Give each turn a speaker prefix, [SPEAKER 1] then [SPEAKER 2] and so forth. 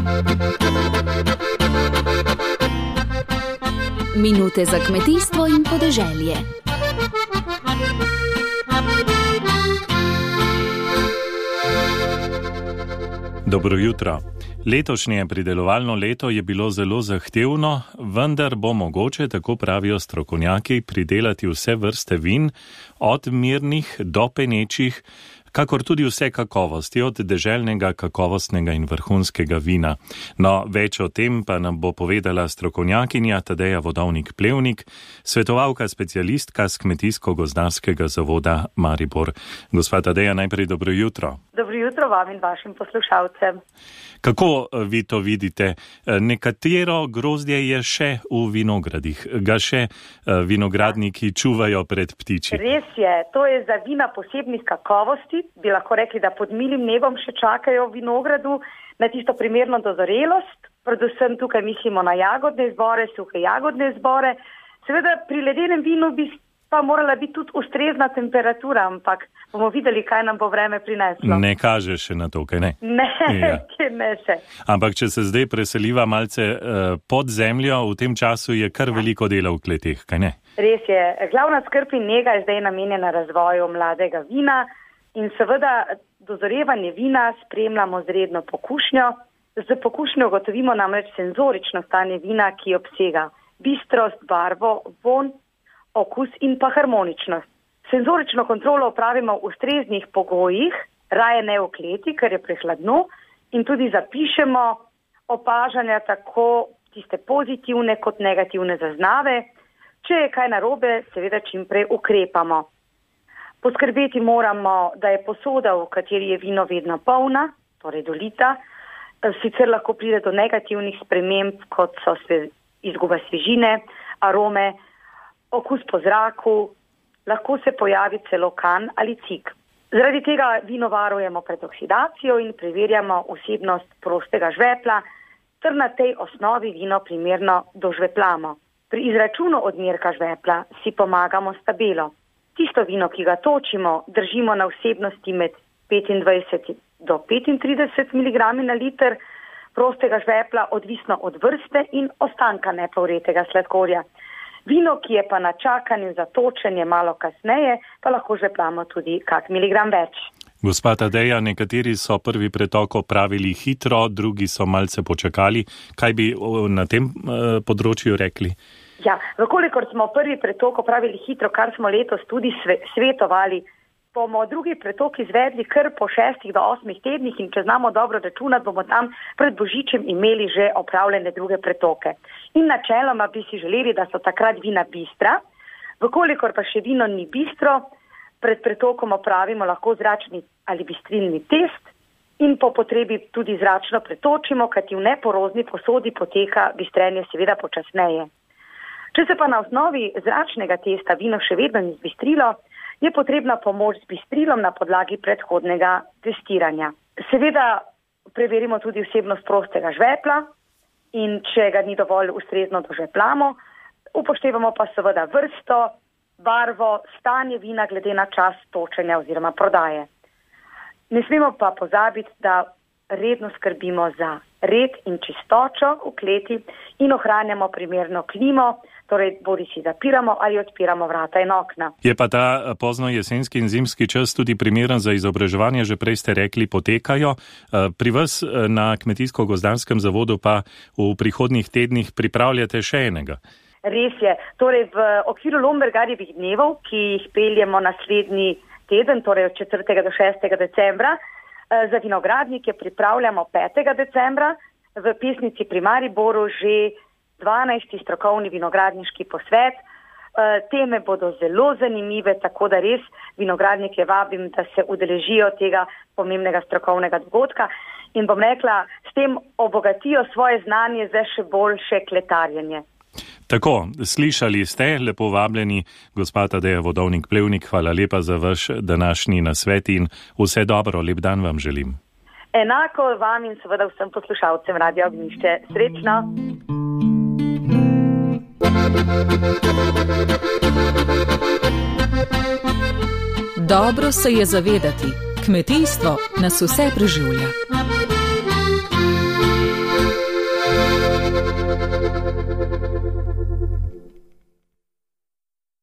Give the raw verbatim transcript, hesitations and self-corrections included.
[SPEAKER 1] Minute za kmetijstvo in podeželje.
[SPEAKER 2] Dobro jutro. Letošnje pridelovalno leto je bilo zelo zahtevno, vendar bo mogoče, tako pravijo strokovnjaki, pridelati vse vrste vin, od mirnih do penečih, kakor tudi vse kakovosti, od deželnega, kakovostnega in vrhunskega vina. No, več o tem pa nam bo povedala strokovnjakinja Tadeja Vodovnik-Plevnik, svetovalka specialistka z Kmetijsko-gozdarskega zavoda Maribor. Gospa Tadeja, najprej dobro jutro.
[SPEAKER 3] Dobro jutro vam in vašim poslušalcem.
[SPEAKER 2] Kako vi to vidite? Nekatero grozdje je še v vinogradih, ga še vinogradniki čuvajo pred ptiči.
[SPEAKER 3] Res je, to je za vina posebnih kakovosti, bi lahko rekli, da pod milim nebom še čakajo v vinogradu na tisto primerno dozorelost, predvsem tukaj mislimo na jagodne zbore, suhe jagodne zbore. Seveda pri ledenem vinu bi pa morala biti tudi ustrezna temperatura, ampak bomo videli, kaj nam bo vreme prineslo.
[SPEAKER 2] Ne kaže še na to, kaj ne?
[SPEAKER 3] Ne, ja. ne še.
[SPEAKER 2] Ampak če se zdaj preseliva malce uh, pod zemljo, v tem času je kar ja. veliko dela v kleteh, kaj ne?
[SPEAKER 3] Res je. Glavna skrb in nega je zdaj namenjena razvoju mladega vina in seveda dozorevanje vina spremljamo z redno pokušnjo. Z pokušnjo ugotovimo namreč senzorično stanje vina, ki obsega bistrost, barvo, vonj, okus in pa harmoničnost. Senzorično kontrolo opravimo v ustreznih pogojih, raje ne v kleti, ker je prehladno, in tudi zapišemo opažanja tako tiste pozitivne kot negativne zaznave. Če je kaj narobe, seveda čim prej ukrepamo. Poskrbeti moramo, da je posoda, v kateri je vino vedno polna, torej dolita, sicer lahko pride do negativnih sprememb, kot so izguba svežine, arome, okus po zraku, lahko se pojavi celo kan ali cik. Zaradi tega vino varujemo pred oksidacijo in preverjamo vsebnost prostega žvepla, ter na tej osnovi vino primerno dožveplamo. Pri izračunu odmerka žvepla si pomagamo s tabelo. Tisto vino, ki ga točimo, držimo na vsebnosti med petindvajset do petintrideset miligramov na liter prostega žvepla, odvisno od vrste in ostanka nepouretega sladkorja. Vino, ki je pa na čakanju za točenje malo kasneje, pa lahko žveplamo tudi kak miligram več.
[SPEAKER 2] Gospa Tadeja, nekateri so prvi pretok opravili hitro, drugi so malce počakali. Kaj bi na tem eh, področju rekli?
[SPEAKER 3] Ja, vkolikor smo prvi pretok opravili hitro, kar smo letos tudi sve, svetovali, bomo drugi pretok izvedli kar po šestih do osmih tednih in če znamo dobro računati, bomo tam pred Božičem imeli že opravljene druge pretoke. In načeloma bi si želeli, da so takrat vina bistra. Vkolikor pa še vino ni bistro, pred pretokom opravimo lahko zračni ali bistrilni test in po potrebi tudi zračno pretočimo, kajti v neporozni posodi poteka bistrenje seveda počasneje. Če se pa na osnovi zračnega testa vino še vedno ni zbistrilo, je potrebna pomoč z bistrilom na podlagi predhodnega testiranja. Seveda preverimo tudi vsebnost prostega žvepla in če ga ni dovolj ustrezno dožveplamo, upoštevamo pa seveda vrsto, barvo, stanje vina glede na čas točenja oziroma prodaje. Ne smemo pa pozabiti, da redno skrbimo za red in čistočo v kleti in ohranjamo primerno klimo, torej bodi si zapiramo ali odpiramo vrata in okna.
[SPEAKER 2] Je pa ta pozno jesenski in zimski čas tudi primeren za izobraževanje, že prej ste rekli, potekajo. Pri vas na Kmetijsko-gozdarskem zavodu pa v prihodnjih tednih pripravljate še enega.
[SPEAKER 3] Res je. Torej v okviru Lombergarjevih dnevov, ki jih peljemo naslednji teden, torej od četrtega do šestega decembra, za vinogradnike pripravljamo petega decembra v Pesnici pri Mariboru že dvanajsti strokovni vinogradniški posvet. Teme bodo zelo zanimive, tako da res vinogradnike vabim, da se udeležijo tega pomembnega strokovnega dogodka in bom rekla, s tem obogatijo svoje znanje za še boljše kletarjenje.
[SPEAKER 2] Tako, slišali ste, lepo vabljeni, gospa Tadeja Vodovnik-Plevnik, hvala lepa za vaš današnji nasvet in vse dobro, lep dan vam želim.
[SPEAKER 3] Enako vam in seveda vsem poslušalcem Radio Ognjišče. Srečno!
[SPEAKER 1] Dobro se je zavedati, kmetijstvo nas vse preživlja.